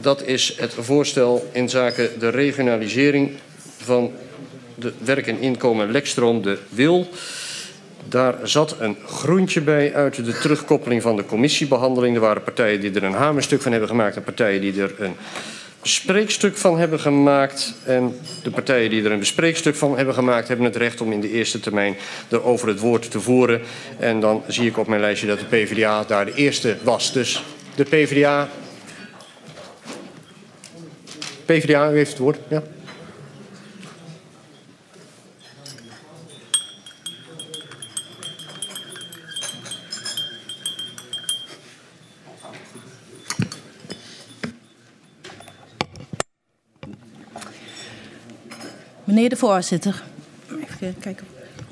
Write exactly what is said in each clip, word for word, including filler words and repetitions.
dat is het voorstel inzake de regionalisering van de werk en inkomen Lekstroom de Wil. Daar zat een groentje bij uit de terugkoppeling van de commissiebehandeling. Er waren partijen die er een hamerstuk van hebben gemaakt en partijen die er een bespreekstuk van hebben gemaakt. En de partijen die er een bespreekstuk van hebben gemaakt hebben het recht om in de eerste termijn erover het woord te voeren. En dan zie ik op mijn lijstje dat de PvdA daar de eerste was. Dus de PvdA... PvdA, u heeft het woord. Ja. Meneer de voorzitter. Even kijken.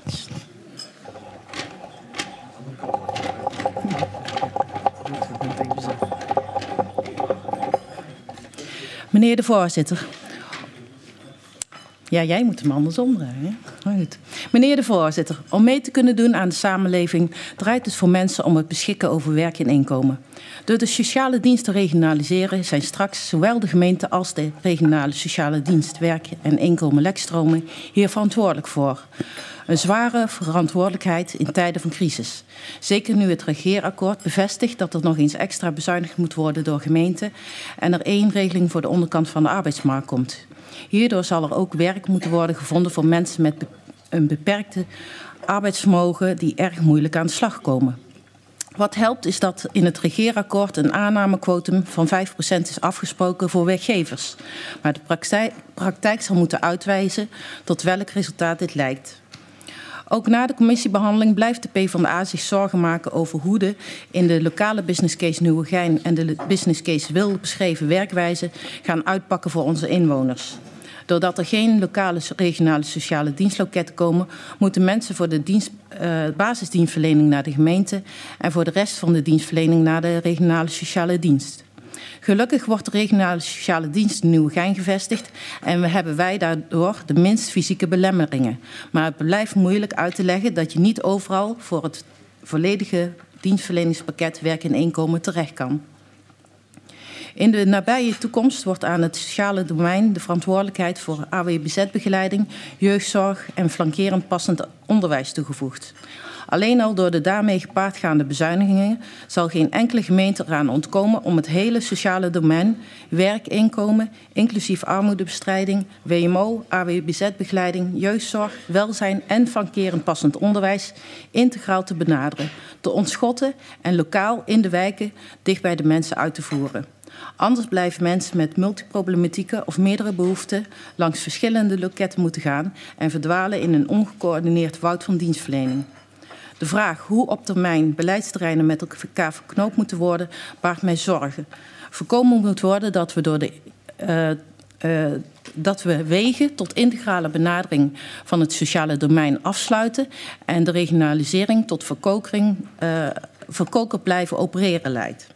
Meneer de voorzitter. Ja, jij moet hem andersom draaien. Maar goed. Meneer de voorzitter, om mee te kunnen doen aan de samenleving draait het voor mensen om het beschikken over werk en inkomen. Door de sociale dienst te regionaliseren zijn straks zowel de gemeente als de regionale sociale dienst werk en inkomen Lekstromen hier verantwoordelijk voor. Een zware verantwoordelijkheid in tijden van crisis. Zeker nu het regeerakkoord bevestigt dat er nog eens extra bezuinigd moet worden door gemeenten en er één regeling voor de onderkant van de arbeidsmarkt komt. Hierdoor zal er ook werk moeten worden gevonden voor mensen met een beperkte arbeidsvermogen die erg moeilijk aan de slag komen. Wat helpt is dat in het regeerakkoord een aannamequotum van vijf procent is afgesproken voor werkgevers. Maar de praktijk, praktijk zal moeten uitwijzen tot welk resultaat dit leidt. Ook na de commissiebehandeling blijft de PvdA zich zorgen maken over hoe de in de lokale business case Nieuwegein en de business case Wil beschreven werkwijze gaan uitpakken voor onze inwoners. Doordat er geen lokale regionale sociale dienstloketten komen, moeten mensen voor de dienst, uh, basisdienstverlening naar de gemeente en voor de rest van de dienstverlening naar de regionale sociale dienst. Gelukkig wordt de regionale sociale dienst in Nieuwegein gevestigd en we hebben wij daardoor de minst fysieke belemmeringen. Maar het blijft moeilijk uit te leggen dat je niet overal voor het volledige dienstverleningspakket werk en inkomen terecht kan. In de nabije toekomst wordt aan het sociale domein de verantwoordelijkheid voor A W B Z-begeleiding, jeugdzorg en flankerend passend onderwijs toegevoegd. Alleen al door de daarmee gepaardgaande bezuinigingen zal geen enkele gemeente eraan ontkomen om het hele sociale domein, werk, inkomen, inclusief armoedebestrijding, W M O, A W B Z-begeleiding, jeugdzorg, welzijn en flankerend passend onderwijs integraal te benaderen, te ontschotten en lokaal in de wijken dicht bij de mensen uit te voeren. Anders blijven mensen met multiproblematieken of meerdere behoeften langs verschillende loketten moeten gaan en verdwalen in een ongecoördineerd woud van dienstverlening. De vraag hoe op termijn beleidsterreinen met elkaar verknoopt moeten worden, baart mij zorgen. Voorkomen moet worden dat we, door de, uh, uh, dat we wegen tot integrale benadering van het sociale domein afsluiten en de regionalisering tot verkokering, uh, verkoker blijven opereren leidt.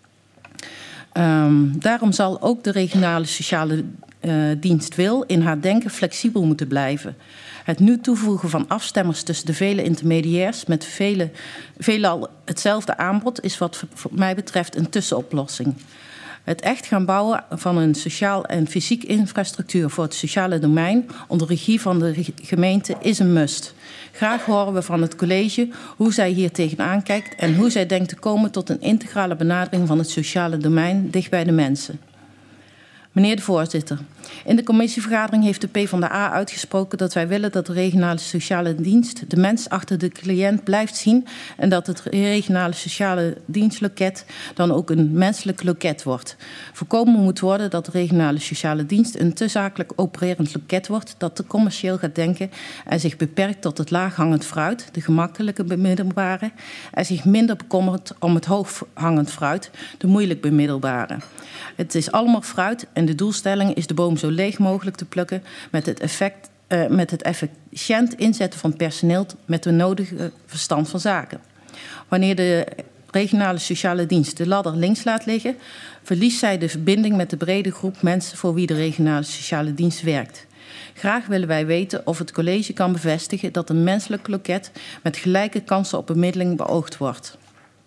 Um, daarom zal ook de regionale sociale uh, dienst Wil in haar denken flexibel moeten blijven. Het nu toevoegen van afstemmers tussen de vele intermediairs met vele, veelal hetzelfde aanbod is wat voor mij betreft een tussenoplossing. Het echt gaan bouwen van een sociaal en fysiek infrastructuur voor het sociale domein onder regie van de gemeente is een must. Graag horen we van het college hoe zij hier tegenaan kijkt en hoe zij denkt te komen tot een integrale benadering van het sociale domein dicht bij de mensen. Meneer de voorzitter, in de commissievergadering heeft de PvdA uitgesproken dat wij willen dat de regionale sociale dienst de mens achter de cliënt blijft zien en dat het regionale sociale dienstloket dan ook een menselijk loket wordt. Voorkomen moet worden dat de regionale sociale dienst een te zakelijk opererend loket wordt dat te commercieel gaat denken en zich beperkt tot het laaghangend fruit, de gemakkelijke bemiddelbare, en zich minder bekommert om het hooghangend fruit, de moeilijk bemiddelbare. Het is allemaal fruit en de doelstelling is de boom zo leeg mogelijk te plukken met het, effect, uh, met het efficiënt inzetten van personeel met de nodige verstand van zaken. Wanneer de regionale sociale dienst de ladder links laat liggen, verliest zij de verbinding met de brede groep mensen voor wie de regionale sociale dienst werkt. Graag willen wij weten of het college kan bevestigen dat een menselijk loket met gelijke kansen op bemiddeling beoogd wordt.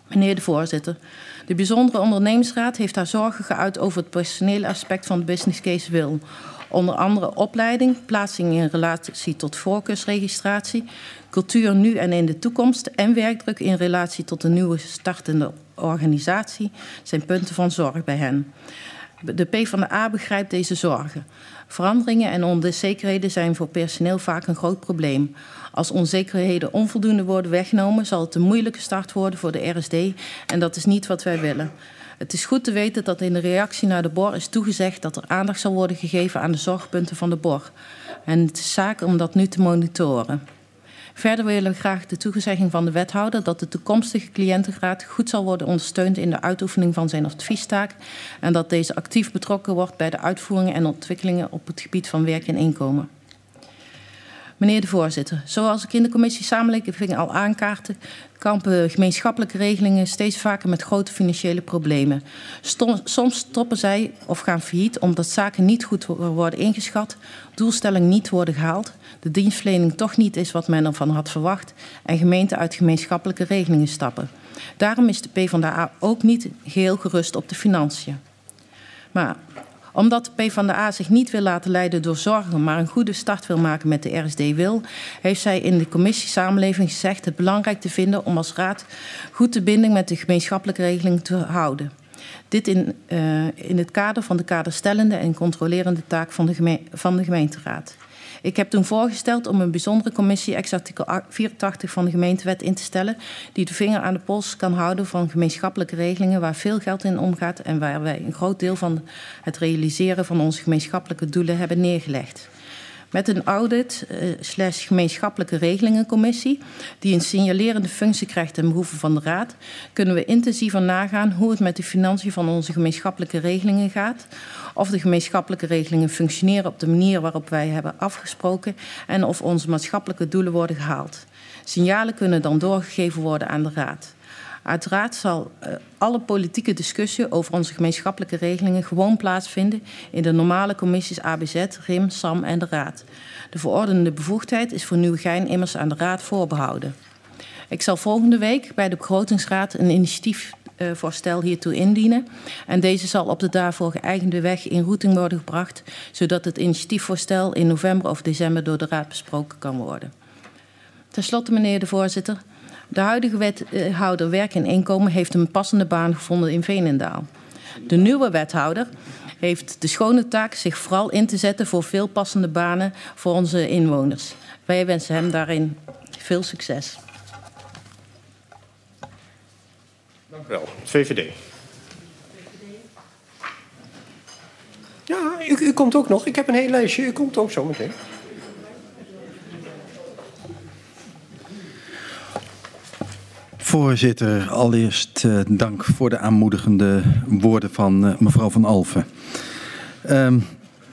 Meneer de voorzitter, de bijzondere ondernemingsraad heeft haar zorgen geuit over het personele aspect van de business case wil. Onder andere opleiding, plaatsing in relatie tot voorkeursregistratie, cultuur nu en in de toekomst en werkdruk in relatie tot de nieuwe startende organisatie zijn punten van zorg bij hen. De PvdA begrijpt deze zorgen. Veranderingen en onzekerheden zijn voor personeel vaak een groot probleem. Als onzekerheden onvoldoende worden weggenomen, zal het een moeilijke start worden voor de R S D en dat is niet wat wij willen. Het is goed te weten dat in de reactie naar de B O R is toegezegd dat er aandacht zal worden gegeven aan de zorgpunten van de B O R. En het is zaak om dat nu te monitoren. Verder willen we graag de toezegging van de wethouder dat de toekomstige cliëntenraad goed zal worden ondersteund in de uitoefening van zijn adviestaak en dat deze actief betrokken wordt bij de uitvoering en ontwikkelingen op het gebied van werk en inkomen. Meneer de voorzitter, zoals ik in de commissie Samenleving al aankaartte, kampen gemeenschappelijke regelingen steeds vaker met grote financiële problemen. Soms stoppen zij of gaan failliet omdat zaken niet goed worden ingeschat, doelstellingen niet worden gehaald, de dienstverlening toch niet is wat men ervan had verwacht en gemeenten uit gemeenschappelijke regelingen stappen. Daarom is de PvdA ook niet geheel gerust op de financiën. Maar omdat de PvdA zich niet wil laten leiden door zorgen, maar een goede start wil maken met de R S D wil, heeft zij in de commissie Samenleving gezegd het belangrijk te vinden om als raad goed de binding met de gemeenschappelijke regeling te houden. Dit in, uh, in het kader van de kaderstellende en controlerende taak van de, geme- van de gemeenteraad. Ik heb toen voorgesteld om een bijzondere commissie ex-artikel vierentachtig van de gemeentewet in te stellen die de vinger aan de pols kan houden van gemeenschappelijke regelingen waar veel geld in omgaat en waar wij een groot deel van het realiseren van onze gemeenschappelijke doelen hebben neergelegd. Met een audit uh, slash gemeenschappelijke regelingencommissie die een signalerende functie krijgt ten behoeve van de raad, kunnen we intensiever nagaan hoe het met de financiën van onze gemeenschappelijke regelingen gaat, of de gemeenschappelijke regelingen functioneren op de manier waarop wij hebben afgesproken en of onze maatschappelijke doelen worden gehaald. Signalen kunnen dan doorgegeven worden aan de raad. Uiteraard zal uh, alle politieke discussie over onze gemeenschappelijke regelingen gewoon plaatsvinden in de normale commissies A B Z, R I M, S A M en de Raad. De verordenende bevoegdheid is voor Nieuwegein immers aan de Raad voorbehouden. Ik zal volgende week bij de begrotingsraad een initiatiefvoorstel hiertoe indienen en deze zal op de daarvoor geëigende weg in routing worden gebracht, zodat het initiatiefvoorstel in november of december door de Raad besproken kan worden. Ten slotte, meneer de voorzitter. De huidige wethouder Werk en Inkomen heeft een passende baan gevonden in Veenendaal. De nieuwe wethouder heeft de schone taak zich vooral in te zetten voor veel passende banen voor onze inwoners. Wij wensen hem daarin veel succes. Dank u wel. V V D. Ja, u, u komt ook nog. Ik heb een heel lijstje. U komt ook zo meteen. Voorzitter, allereerst uh, dank voor de aanmoedigende woorden van uh, mevrouw Van Alphen. Um,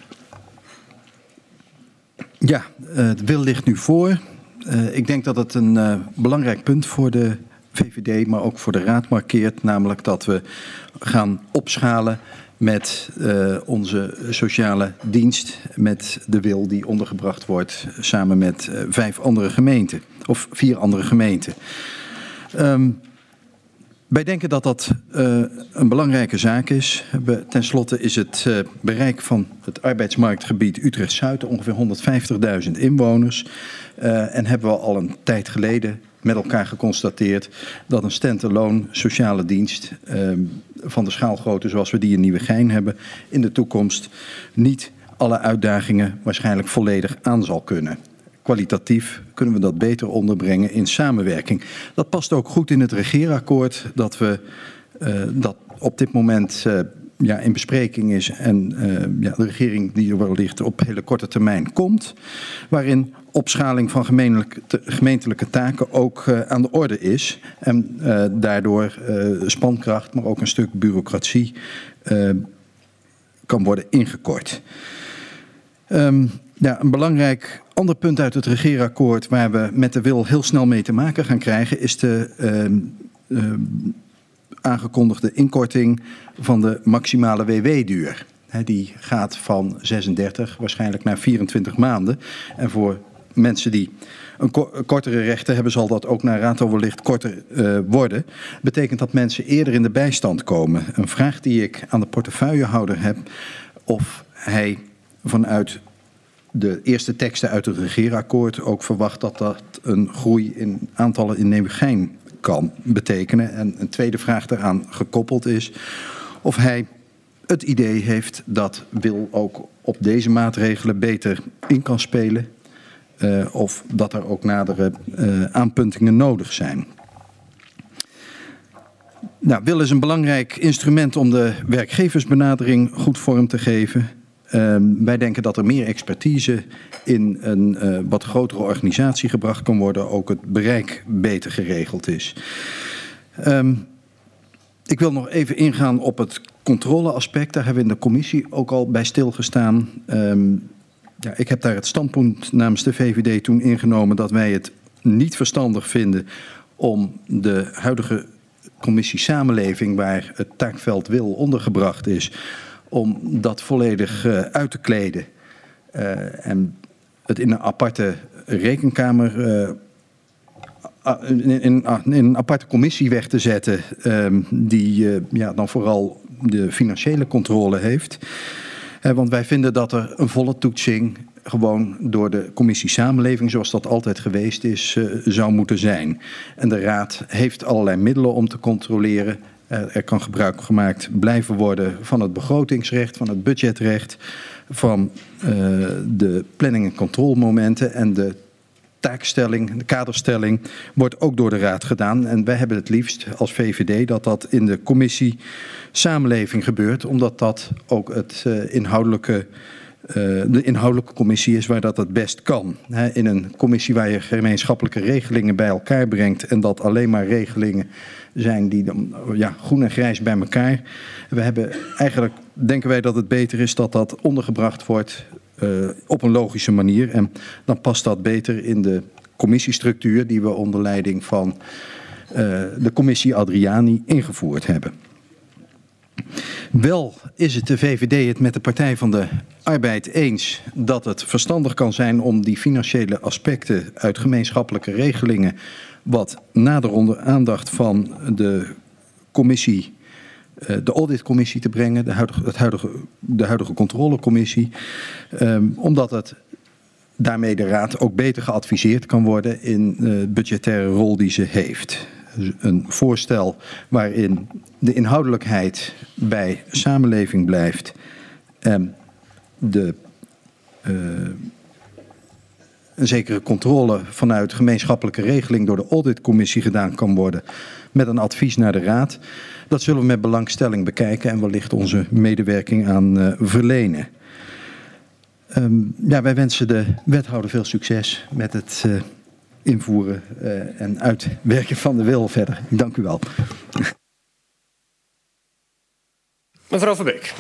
ja, uh, het wil ligt nu voor. Uh, ik denk dat het een uh, belangrijk punt voor de V V D, maar ook voor de Raad markeert. Namelijk dat we gaan opschalen met uh, onze sociale dienst. Met de wil die ondergebracht wordt samen met uh, vijf andere gemeenten. Of vier andere gemeenten. Um, wij denken dat dat uh, een belangrijke zaak is. We, ten slotte is het uh, bereik van het arbeidsmarktgebied Utrecht-Zuid ongeveer honderdvijftigduizend inwoners. Uh, en hebben we al een tijd geleden met elkaar geconstateerd dat een stand-alone sociale dienst uh, van de schaalgrootte zoals we die in Nieuwegein hebben in de toekomst niet alle uitdagingen waarschijnlijk volledig aan zal kunnen. Kwalitatief kunnen we dat beter onderbrengen in samenwerking. Dat past ook goed in het regeerakkoord dat we uh, dat op dit moment uh, ja, in bespreking is en uh, ja, de regering die er wellicht op hele korte termijn komt, waarin opschaling van gemeentelijke taken ook uh, aan de orde is en uh, daardoor uh, spankracht, maar ook een stuk bureaucratie uh, kan worden ingekort. Um, ja, een belangrijk ander punt uit het regeerakkoord waar we met de wil heel snel mee te maken gaan krijgen is de uh, uh, aangekondigde inkorting van de maximale W W-duur. He, die gaat van zesendertig waarschijnlijk naar vierentwintig maanden. En voor mensen die een ko kortere rechten hebben, zal dat ook naar raadoverlicht korter uh, worden. Betekent dat mensen eerder in de bijstand komen. Een vraag die ik aan de portefeuillehouder heb, of hij vanuit de eerste teksten uit het regeerakkoord ook verwacht dat dat een groei in aantallen in Nieuwegein kan betekenen. En een tweede vraag daaraan gekoppeld is of hij het idee heeft dat Wil ook op deze maatregelen beter in kan spelen. Uh, of dat er ook nadere uh, aanpuntingen nodig zijn. Nou, Wil is een belangrijk instrument om de werkgeversbenadering goed vorm te geven. Uh, wij denken dat er meer expertise in een uh, wat grotere organisatie gebracht kan worden. Ook het bereik beter geregeld is. Um, ik wil nog even ingaan op het controleaspect. Daar hebben we in de commissie ook al bij stilgestaan. Um, ja, ik heb daar het standpunt namens de V V D toen ingenomen dat wij het niet verstandig vinden om de huidige commissie Samenleving, waar het taakveld Wil ondergebracht is, om dat volledig uh, uit te kleden uh, en het in een aparte rekenkamer, uh, in, in, in een aparte commissie weg te zetten, uh, die uh, ja, dan vooral de financiële controle heeft. Uh, want wij vinden dat er een volle toetsing gewoon door de commissie Samenleving, zoals dat altijd geweest is, uh, zou moeten zijn. En de Raad heeft allerlei middelen om te controleren. Uh, er kan gebruik gemaakt blijven worden van het begrotingsrecht, van het budgetrecht, van uh, de planning- en controlmomenten en de taakstelling, de kaderstelling wordt ook door de Raad gedaan. En wij hebben het liefst als V V D dat dat in de commissie Samenleving gebeurt, omdat dat ook het uh, inhoudelijke, uh, de inhoudelijke commissie is waar dat het best kan. He, in een commissie waar je gemeenschappelijke regelingen bij elkaar brengt en dat alleen maar regelingen zijn die dan ja, groen en grijs bij elkaar. We hebben eigenlijk, denken wij dat het beter is dat dat ondergebracht wordt uh, op een logische manier. En dan past dat beter in de commissiestructuur die we onder leiding van uh, de commissie Adriani ingevoerd hebben. Wel is het de V V D het met de Partij van de Arbeid eens dat het verstandig kan zijn om die financiële aspecten uit gemeenschappelijke regelingen wat nader onder aandacht van de commissie, de auditcommissie te brengen, de huidige, het huidige, de huidige controlecommissie, um, omdat het daarmee de Raad ook beter geadviseerd kan worden in de budgettaire rol die ze heeft. Dus een voorstel waarin de inhoudelijkheid bij Samenleving blijft en de uh, een zekere controle vanuit gemeenschappelijke regeling door de auditcommissie gedaan kan worden met een advies naar de Raad. Dat zullen we met belangstelling bekijken en wellicht onze medewerking aan uh, verlenen. Um, ja, wij wensen de wethouder veel succes met het uh, invoeren uh, en uitwerken van de wil verder. Dank u wel. Mevrouw Verbeek.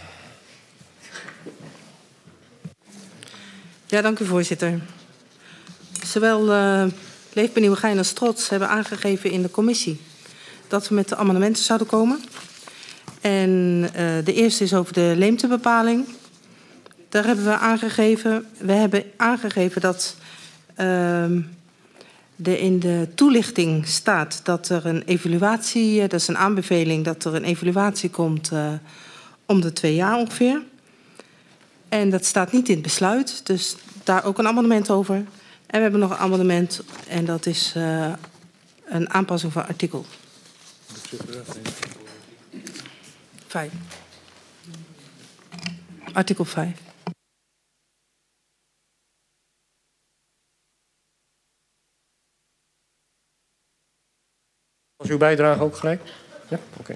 Ja, dank u voorzitter. Zowel uh, Leefbaar Nieuwegein als Trots hebben aangegeven in de commissie dat we met de amendementen zouden komen. En uh, de eerste is over de leemtebepaling. Daar hebben we aangegeven, we hebben aangegeven dat uh, er in de toelichting staat dat er een evaluatie, dat is een aanbeveling dat er een evaluatie komt uh, om de twee jaar ongeveer. En dat staat niet in het besluit, dus daar ook een amendement over. En we hebben nog een amendement en dat is uh, een aanpassing van artikel vijf. Artikel vijf. Was uw bijdrage ook gelijk? Ja, oké. Okay.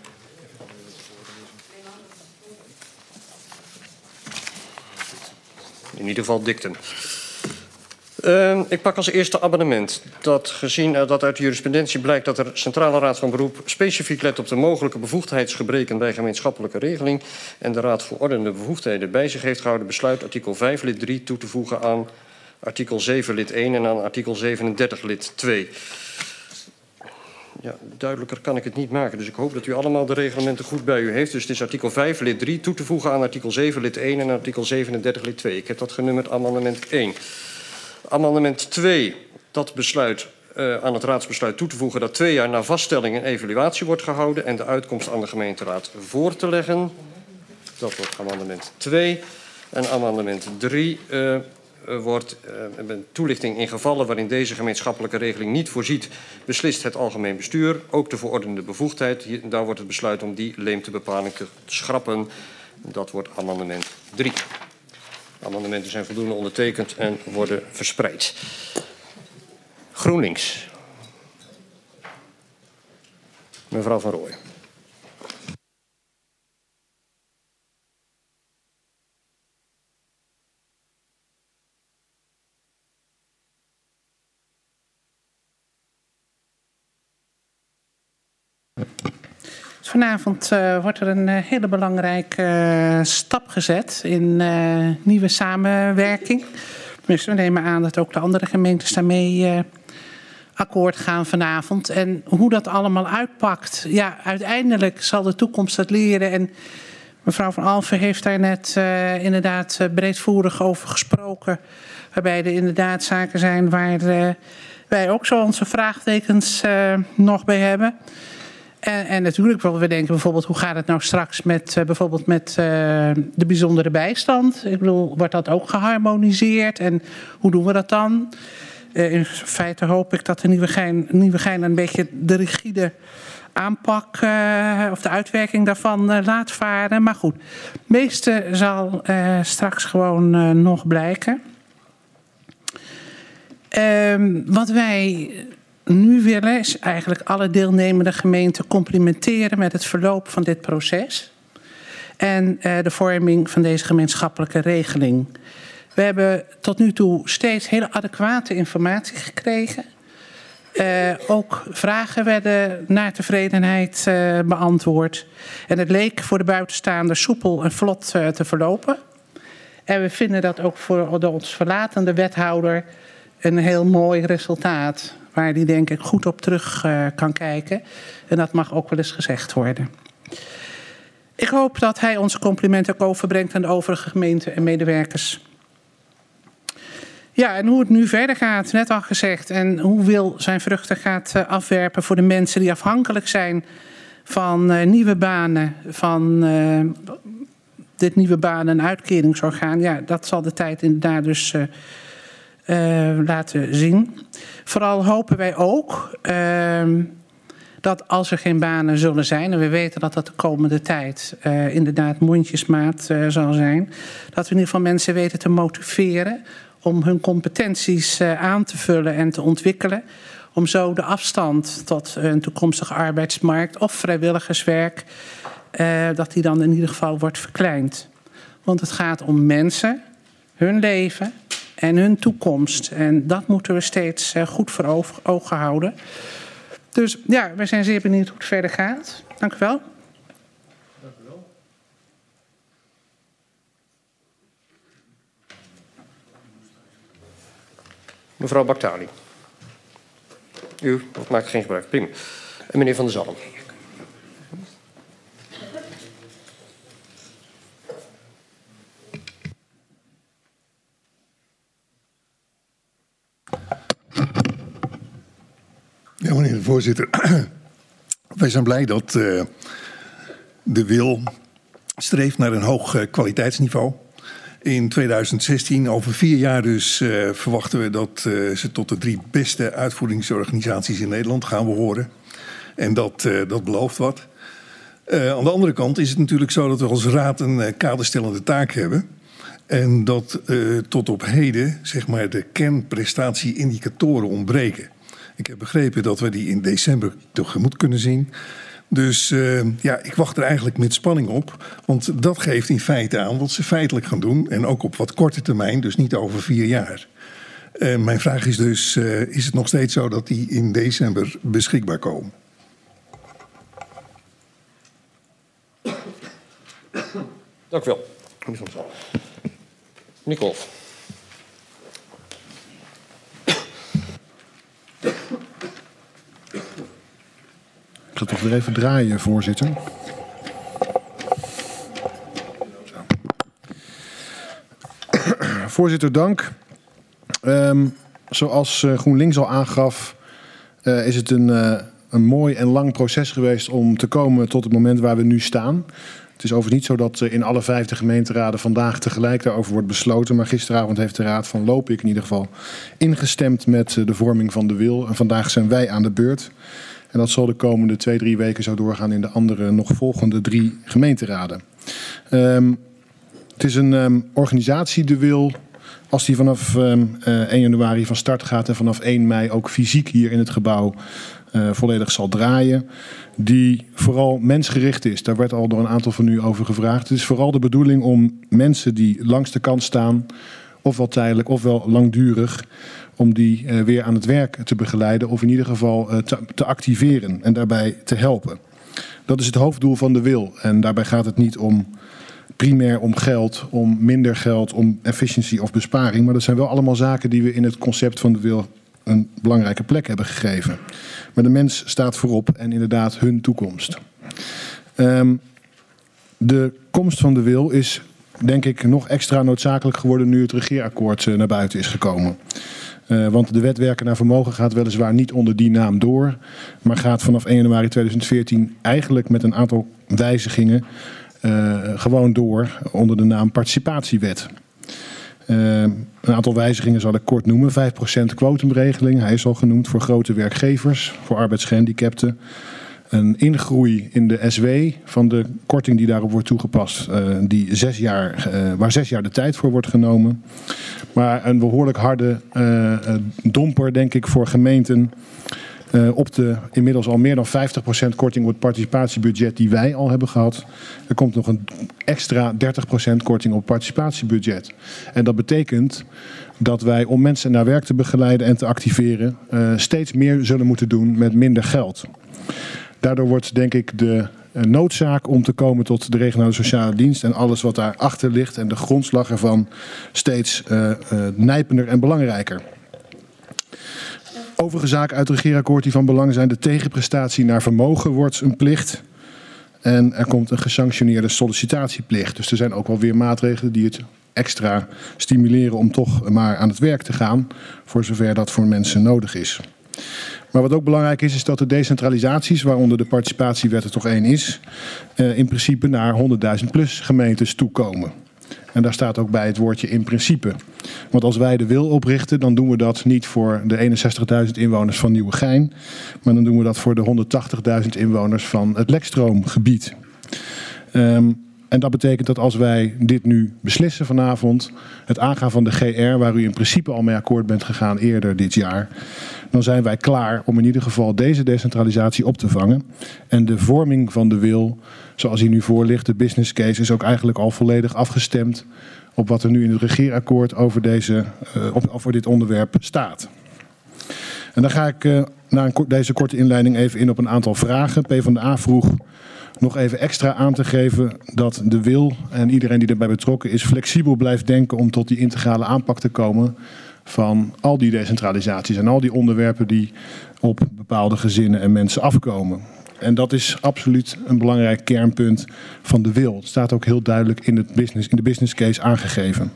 In ieder geval dictum. Uh, ik pak als eerste abonnement dat gezien uh, dat uit de jurisprudentie blijkt dat de Centrale Raad van Beroep specifiek let op de mogelijke bevoegdheidsgebreken bij gemeenschappelijke regeling en de Raad verordenende bevoegdheden bij zich heeft gehouden, besluit artikel vijf lid drie toe te voegen aan artikel zeven lid één en aan artikel zevenendertig lid twee. Ja, duidelijker kan ik het niet maken, dus ik hoop dat u allemaal de reglementen goed bij u heeft. Dus het is artikel vijf lid drie toe te voegen aan artikel zeven lid één en artikel zevenendertig lid twee. Ik heb dat genummerd amendement één. Amendement twee, dat besluit uh, aan het raadsbesluit toe te voegen dat twee jaar na vaststelling een evaluatie wordt gehouden en de uitkomst aan de gemeenteraad voor te leggen. Dat wordt amendement twee. En amendement drie uh, wordt uh, een toelichting in gevallen waarin deze gemeenschappelijke regeling niet voorziet, beslist het algemeen bestuur, ook de verordenende bevoegdheid. Hier, daar wordt het besluit om die leemtebepaling te schrappen. Dat wordt amendement drie. De amendementen zijn voldoende ondertekend en worden verspreid. GroenLinks. Mevrouw Van Rooij. Vanavond uh, wordt er een uh, hele belangrijke uh, stap gezet in uh, nieuwe samenwerking. Dus we nemen aan dat ook de andere gemeentes daarmee uh, akkoord gaan vanavond. En hoe dat allemaal uitpakt, ja, uiteindelijk zal de toekomst dat leren. En mevrouw Van Alphen heeft daar net uh, inderdaad uh, breedvoerig over gesproken. Waarbij er inderdaad zaken zijn waar uh, wij ook zo onze vraagtekens uh, nog bij hebben. En, en natuurlijk wel, we denken bijvoorbeeld, hoe gaat het nou straks met uh, bijvoorbeeld met uh, de bijzondere bijstand? Ik bedoel, wordt dat ook geharmoniseerd? En hoe doen we dat dan? Uh, in feite hoop ik dat de Nieuwegein, Nieuwegein een beetje de rigide aanpak uh, of de uitwerking daarvan uh, laat varen. Maar goed, het meeste zal uh, straks gewoon uh, nog blijken. Uh, wat wij nu willen is eigenlijk alle deelnemende gemeenten complimenteren met het verloop van dit proces. En uh, de vorming van deze gemeenschappelijke regeling. We hebben tot nu toe steeds hele adequate informatie gekregen. Uh, ook vragen werden naar tevredenheid uh, beantwoord. En het leek voor de buitenstaanders soepel en vlot uh, te verlopen. En we vinden dat ook voor de ons verlatende wethouder een heel mooi resultaat, waar die denk ik goed op terug uh, kan kijken. En dat mag ook wel eens gezegd worden. Ik hoop dat hij onze complimenten ook overbrengt aan de overige gemeenten en medewerkers. Ja, en hoe het nu verder gaat, net al gezegd. En hoe Wil zijn vruchten gaat uh, afwerpen voor de mensen die afhankelijk zijn van uh, nieuwe banen, van uh, dit nieuwe banen- en uitkeringsorgaan. Ja, dat zal de tijd inderdaad dus Uh, Uh, laten zien. Vooral hopen wij ook uh, dat als er geen banen zullen zijn, en we weten dat dat de komende tijd uh, inderdaad mondjesmaat uh, zal zijn, dat we in ieder geval mensen weten te motiveren om hun competenties uh, aan te vullen en te ontwikkelen, om zo de afstand tot een toekomstige arbeidsmarkt of vrijwilligerswerk, uh, dat die dan in ieder geval wordt verkleind. Want het gaat om mensen, hun leven en hun toekomst. En dat moeten we steeds uh, goed voor ogen houden. Dus ja, we zijn zeer benieuwd hoe het verder gaat. Dank u wel. Dank u wel. Mevrouw Baktali. U maakt geen gebruik. Prima. En meneer Van der Zalm. Ja, meneer de voorzitter. Wij zijn blij dat uh, de Wil streeft naar een hoog uh, kwaliteitsniveau. In tweeduizend zestien, over vier jaar dus, uh, verwachten we dat uh, ze tot de drie beste uitvoeringsorganisaties in Nederland gaan behoren. En dat, uh, dat belooft wat. Uh, aan de andere kant is het natuurlijk zo dat we als raad een uh, kaderstellende taak hebben. En dat uh, tot op heden, zeg maar, de kernprestatieindicatoren ontbreken. Ik heb begrepen dat we die in december tegemoet kunnen zien. Dus uh, ja, ik wacht er eigenlijk met spanning op. Want dat geeft in feite aan wat ze feitelijk gaan doen. En ook op wat korte termijn, dus niet over vier jaar. Uh, mijn vraag is dus, uh, is het nog steeds zo dat die in december beschikbaar komen? Dank u wel. Meneer Kolf. Ik ga toch weer even draaien, voorzitter. Voorzitter, dank. Um, zoals uh, GroenLinks al aangaf, uh, is het een, uh, een mooi en lang proces geweest om te komen tot het moment waar we nu staan. Het is overigens niet zo dat uh, in alle vijfde gemeenteraden vandaag tegelijk daarover wordt besloten. Maar gisteravond heeft de Raad van Lopik in ieder geval ingestemd met uh, de vorming van de wil. En vandaag zijn wij aan de beurt. En dat zal de komende twee, drie weken zo doorgaan in de andere nog volgende drie gemeenteraden. Um, het is een um, organisatie, de wil, als die vanaf um, uh, één januari van start gaat en vanaf één mei ook fysiek hier in het gebouw uh, volledig zal draaien, die vooral mensgericht is. Daar werd al door een aantal van u over gevraagd. Het is vooral de bedoeling om mensen die langs de kant staan, ofwel tijdelijk ofwel langdurig, om die uh, weer aan het werk te begeleiden of in ieder geval uh, te, te activeren en daarbij te helpen. Dat is het hoofddoel van de wil. En daarbij gaat het niet om primair om geld, om minder geld, om efficiëntie of besparing. Maar dat zijn wel allemaal zaken die we in het concept van de wil een belangrijke plek hebben gegeven. Maar de mens staat voorop en inderdaad hun toekomst. Um, de komst van de wil is denk ik nog extra noodzakelijk geworden nu het regeerakkoord uh, naar buiten is gekomen. Uh, want de wet werken naar vermogen gaat weliswaar niet onder die naam door, maar gaat vanaf één januari tweeduizend veertien eigenlijk met een aantal wijzigingen uh, gewoon door onder de naam participatiewet. Uh, een aantal wijzigingen zal ik kort noemen. vijf procent quotumregeling, hij is al genoemd voor grote werkgevers, voor arbeidsgehandicapten. Een ingroei in de S W van de korting die daarop wordt toegepast, uh, die zes jaar, uh, waar zes jaar de tijd voor wordt genomen. Maar een behoorlijk harde uh, domper, denk ik, voor gemeenten uh, op de inmiddels al meer dan vijftig procent korting op het participatiebudget die wij al hebben gehad. Er komt nog een extra dertig procent korting op het participatiebudget. En dat betekent dat wij, om mensen naar werk te begeleiden en te activeren, uh, steeds meer zullen moeten doen met minder geld. Daardoor wordt, denk ik, de noodzaak om te komen tot de regionale sociale dienst en alles wat daarachter ligt en de grondslag ervan steeds uh, uh, nijpender en belangrijker. Overige zaken uit het regeerakkoord die van belang zijn: de tegenprestatie naar vermogen wordt een plicht. En er komt een gesanctioneerde sollicitatieplicht. Dus er zijn ook wel weer maatregelen die het extra stimuleren om toch maar aan het werk te gaan, voor zover dat voor mensen nodig is. Maar wat ook belangrijk is, is dat de decentralisaties, waaronder de participatiewet er toch één is, uh, in principe naar honderdduizend plus gemeentes toekomen. En daar staat ook bij het woordje in principe. Want als wij de wil oprichten, dan doen we dat niet voor de eenenzestigduizend inwoners van Nieuwegein, maar dan doen we dat voor de honderdtachtigduizend inwoners van het Lekstroomgebied. Um, En dat betekent dat als wij dit nu beslissen vanavond, het aangaan van de G R, waar u in principe al mee akkoord bent gegaan eerder dit jaar, dan zijn wij klaar om in ieder geval deze decentralisatie op te vangen. En de vorming van de wil, zoals die nu voor ligt, de business case, is ook eigenlijk al volledig afgestemd op wat er nu in het regeerakkoord over, deze, uh, op, over dit onderwerp staat. En dan ga ik uh, na een, deze korte inleiding even in op een aantal vragen. PvdA vroeg nog even extra aan te geven dat de wil en iedereen die daarbij betrokken is flexibel blijft denken om tot die integrale aanpak te komen van al die decentralisaties en al die onderwerpen die op bepaalde gezinnen en mensen afkomen. En dat is absoluut een belangrijk kernpunt van de wil. Het staat ook heel duidelijk in, het business, in de business case aangegeven.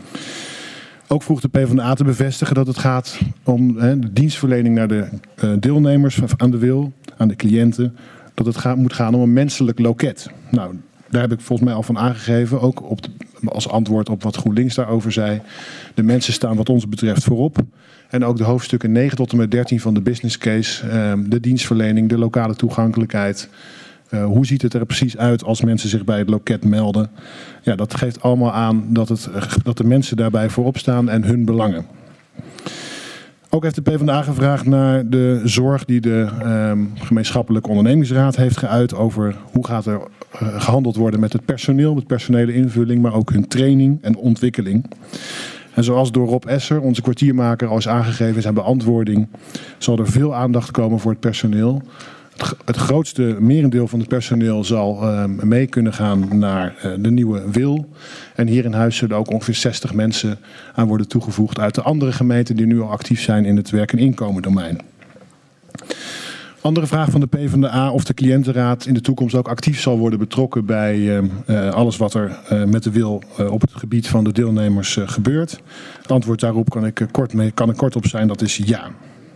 Ook vroeg de PvdA te bevestigen dat het gaat om hè, de dienstverlening naar de uh, deelnemers aan de wil, aan de cliënten, dat het gaat, moet gaan om een menselijk loket. Nou, daar heb ik volgens mij al van aangegeven, ook op de, als antwoord op wat GroenLinks daarover zei. De mensen staan wat ons betreft voorop. En ook de hoofdstukken negen tot en met dertien van de business case, uh, de dienstverlening, de lokale toegankelijkheid. Uh, hoe ziet het er precies uit als mensen zich bij het loket melden? Ja, dat geeft allemaal aan dat, het, dat de mensen daarbij voorop staan en hun belangen. Ook heeft de PvdA gevraagd naar de zorg die de um, gemeenschappelijke ondernemingsraad heeft geuit over hoe gaat er uh, gehandeld worden met het personeel, met personele invulling, maar ook hun training en ontwikkeling. En zoals door Rob Esser, onze kwartiermaker, al is aangegeven in zijn beantwoording, zal er veel aandacht komen voor het personeel. Het grootste merendeel van het personeel zal uh, mee kunnen gaan naar uh, de nieuwe wil. En hier in huis zullen ook ongeveer zestig mensen aan worden toegevoegd uit de andere gemeenten die nu al actief zijn in het werk- en inkomendomein. Andere vraag van de PvdA of de cliëntenraad in de toekomst ook actief zal worden betrokken bij uh, uh, alles wat er uh, met de wil uh, op het gebied van de deelnemers uh, gebeurt. Het antwoord daarop kan ik, uh, kort mee, kan ik kort op zijn, dat is ja.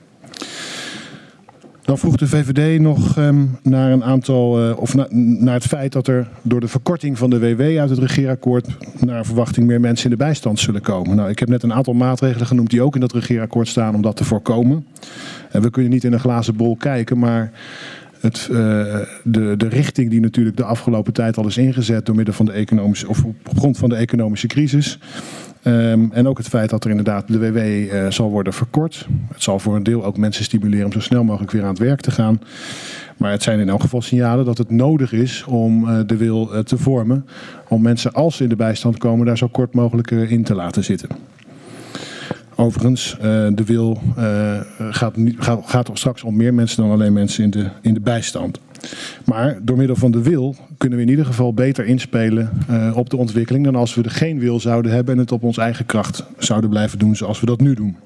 Dan vroeg de V V D nog um, naar een aantal, uh, of na, naar het feit dat er door de verkorting van de W W uit het regeerakkoord naar verwachting meer mensen in de bijstand zullen komen. Nou, ik heb net een aantal maatregelen genoemd die ook in dat regeerakkoord staan om dat te voorkomen. En we kunnen niet in een glazen bol kijken, maar het, uh, de, de richting die natuurlijk de afgelopen tijd al is ingezet door middel van de economische, of op grond van de economische crisis. Um, en ook het feit dat er inderdaad de W W uh, zal worden verkort. Het zal voor een deel ook mensen stimuleren om zo snel mogelijk weer aan het werk te gaan. Maar het zijn in elk geval signalen dat het nodig is om uh, de wil uh, te vormen. Om mensen, als ze in de bijstand komen, daar zo kort mogelijk uh, in te laten zitten. Overigens, uh, de wil uh, gaat, niet, gaat, gaat er straks om meer mensen dan alleen mensen in de, in de bijstand. Maar door middel van de wil kunnen we in ieder geval beter inspelen uh, op de ontwikkeling dan als we er geen wil zouden hebben en het op onze eigen kracht zouden blijven doen zoals we dat nu doen.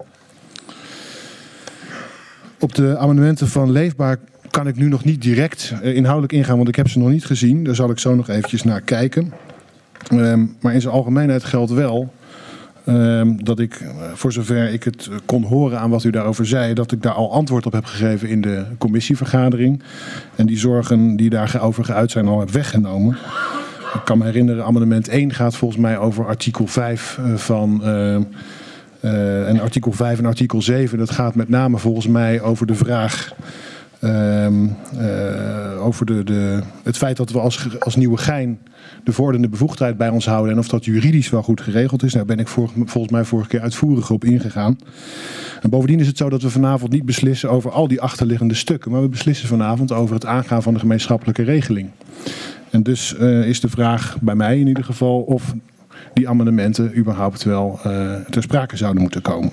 Op de amendementen van Leefbaar kan ik nu nog niet direct uh, inhoudelijk ingaan, want ik heb ze nog niet gezien. Daar zal ik zo nog eventjes naar kijken. Um, maar in zijn algemeenheid geldt wel Um, dat ik, uh, voor zover ik het uh, kon horen aan wat u daarover zei, dat ik daar al antwoord op heb gegeven in de commissievergadering. En die zorgen die daarover geuit zijn al heb weggenomen. Ik kan me herinneren, amendement één gaat volgens mij over artikel vijf uh, van... Uh, uh, en artikel vijf en artikel zeven, dat gaat met name volgens mij over de vraag... Um, uh, over de, de, het feit dat we als, als Nieuwegein de verordening bevoegdheid bij ons houden en of dat juridisch wel goed geregeld is. Daar ben ik vor, volgens mij vorige keer uitvoerig op ingegaan. En bovendien is het zo dat we vanavond niet beslissen over al die achterliggende stukken, maar we beslissen vanavond over het aangaan van de gemeenschappelijke regeling. En dus uh, is de vraag bij mij in ieder geval of die amendementen überhaupt wel uh, ter sprake zouden moeten komen.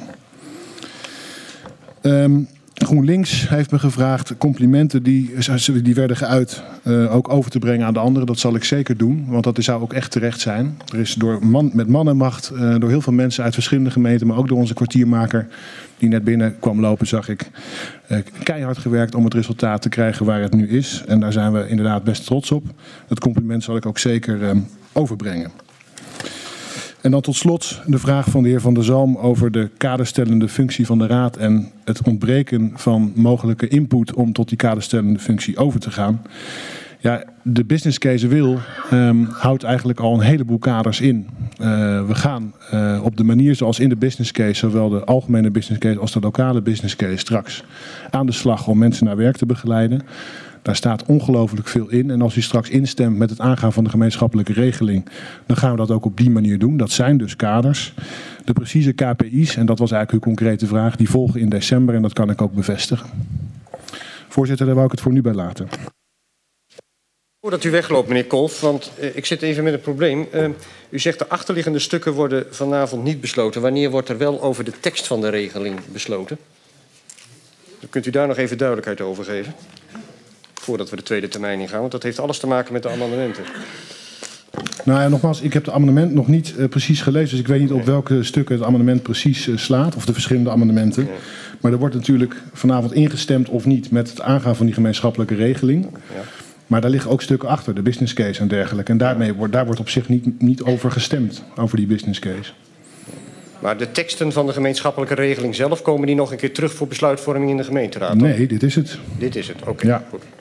Um, GroenLinks heeft me gevraagd complimenten die, die werden geuit uh, ook over te brengen aan de anderen. Dat zal ik zeker doen, want dat zou ook echt terecht zijn. Er is door man, met man en macht uh, door heel veel mensen uit verschillende gemeenten, maar ook door onze kwartiermaker die net binnen kwam lopen, zag ik, uh, keihard gewerkt om het resultaat te krijgen waar het nu is. En daar zijn we inderdaad best trots op. Dat compliment zal ik ook zeker uh, overbrengen. En dan tot slot de vraag van de heer Van der Zalm over de kaderstellende functie van de Raad en het ontbreken van mogelijke input om tot die kaderstellende functie over te gaan. Ja, de business case wil um, houdt eigenlijk al een heleboel kaders in. Uh, we gaan uh, op de manier zoals in de business case, zowel de algemene business case als de lokale business case, straks aan de slag om mensen naar werk te begeleiden. Daar staat ongelooflijk veel in. En als u straks instemt met het aangaan van de gemeenschappelijke regeling, dan gaan we dat ook op die manier doen. Dat zijn dus kaders. De precieze K P I's, en dat was eigenlijk uw concrete vraag, die volgen in december en dat kan ik ook bevestigen. Voorzitter, daar wou ik het voor nu bij laten. Voordat u wegloopt, meneer Kolff, want uh, ik zit even met een probleem. Uh, u zegt de achterliggende stukken worden vanavond niet besloten. Wanneer wordt er wel over de tekst van de regeling besloten? Dan kunt u daar nog even duidelijkheid over geven. Voordat we de tweede termijn ingaan, want dat heeft alles te maken met de amendementen. Nou ja, nogmaals, ik heb het amendement nog niet uh, precies gelezen, dus ik weet niet op welke stukken het amendement precies uh, slaat, of de verschillende amendementen. Ja. Maar er wordt natuurlijk vanavond ingestemd of niet met het aangaan van die gemeenschappelijke regeling. Ja. Maar daar liggen ook stukken achter, de business case en dergelijke. En daarmee wordt, daar wordt op zich niet, niet over gestemd, over die business case. Maar de teksten van de gemeenschappelijke regeling zelf, komen die nog een keer terug voor besluitvorming in de gemeenteraad? Nee, dan? Dit is het. Dit is het, oké. Okay, ja. Goed.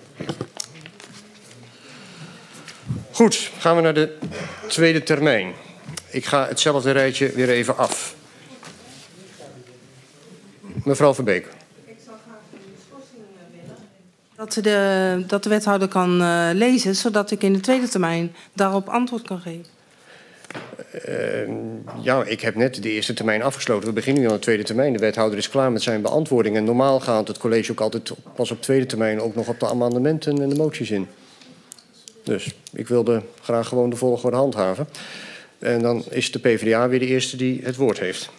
Goed, gaan we naar de tweede termijn. Ik ga hetzelfde rijtje weer even af. Mevrouw Verbeek. Ik zou graag een schorsing willen. Dat de, dat de wethouder kan uh, lezen, zodat ik in de tweede termijn daarop antwoord kan geven. Uh, ja, ik heb net de eerste termijn afgesloten. We beginnen nu aan de tweede termijn. De wethouder is klaar met zijn beantwoording. En normaal gaat het college ook altijd pas op tweede termijn ook nog op de amendementen en de moties in. Dus ik wilde graag gewoon de volgorde handhaven. En dan is de PvdA weer de eerste die het woord heeft.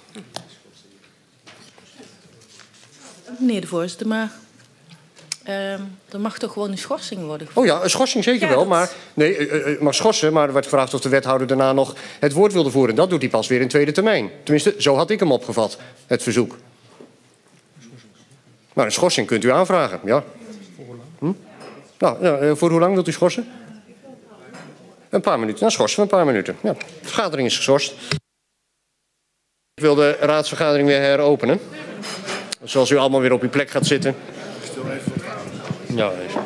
Meneer de voorzitter, maar uh, er mag toch gewoon een schorsing worden gevoerd? Oh ja, een schorsing zeker ja, wel. Maar, nee, uh, uh, mag schorsen, maar er werd gevraagd of de wethouder daarna nog het woord wilde voeren. Dat doet hij pas weer in tweede termijn. Tenminste, zo had ik hem opgevat, het verzoek. Maar een schorsing kunt u aanvragen, ja. Hm? Nou, ja, voor hoe lang wilt u schorsen? Een paar minuten. Dan schorsen we een paar minuten. Ja, de vergadering is geschorst. Ik wil de raadsvergadering weer heropenen. Zoals u allemaal weer op uw plek gaat zitten. Stil even wat aan. Ja, even.